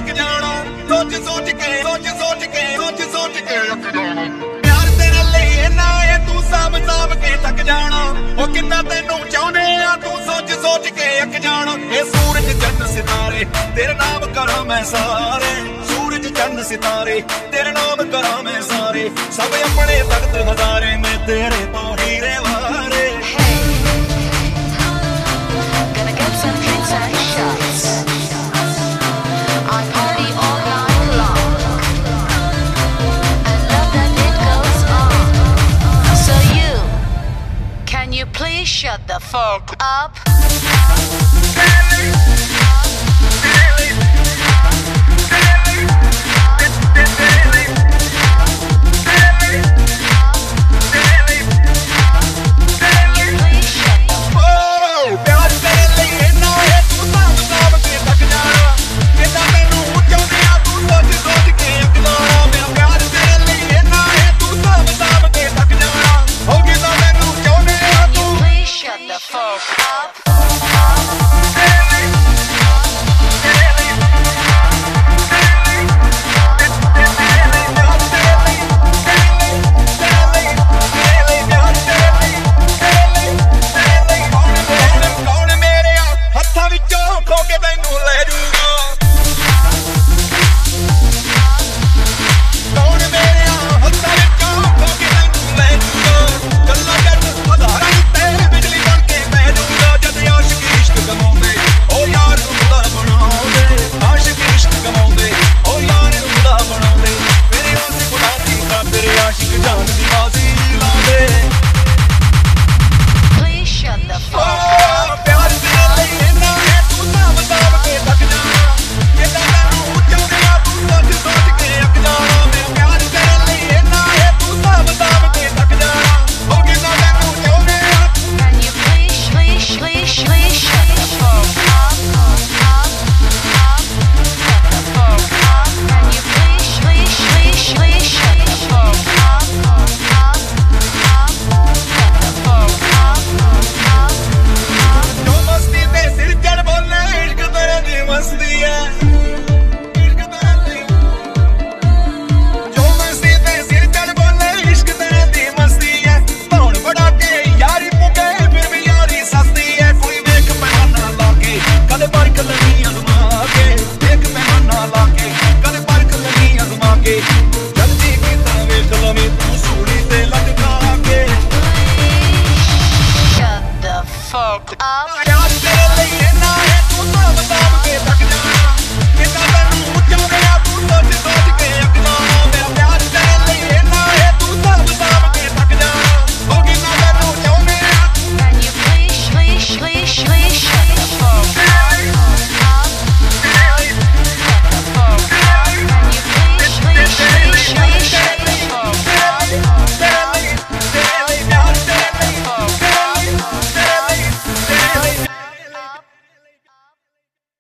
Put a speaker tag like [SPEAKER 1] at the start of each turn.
[SPEAKER 1] ਅੱਕ ਜਾਣਾ ਸੋਚ ਸੋਚ ਕੇ ਅੱਕ ਜਾਣਾ ਪਿਆਰ ਤੇਰੇ ਲਈ ਇੰਨਾ ਏ ਤੂੰ ਸਾਂਭ ਸਾਂਭ ਕੇ ਥੱਕ ਜਾਣਾ ਉਹ ਕਿੰਨਾ ਤੈਨੂੰ ਚਾਹੁੰਦੇ ਆ ਤੂੰ ਸੋਚ ਸੋਚ ਕੇ ਅੱਕ ਜਾਣਾ ਇਹ ਸੂਰਜ ਚੰਨ ਸਿਤਾਰੇ ਤੇਰੇ ਨਾਮ ਕਰਾਂ ਮੈਂ ਸਾਰੇ ਸੂਰਜ ਚੰਨ ਸਿਤਾਰੇ ਤੇਰੇ ਨਾਮ ਕਰਾਂ ਮੈਂ ਸਾਰੇ ਸਭ ਆਪਣੇ ਤਖਤ ਹਜ਼ਾਰੇ ਮੈਂ ਤੇਰੇ ਤੋਂ ਹੀਰੇ ਵਾਰੇ
[SPEAKER 2] Can you please shut the fuck up?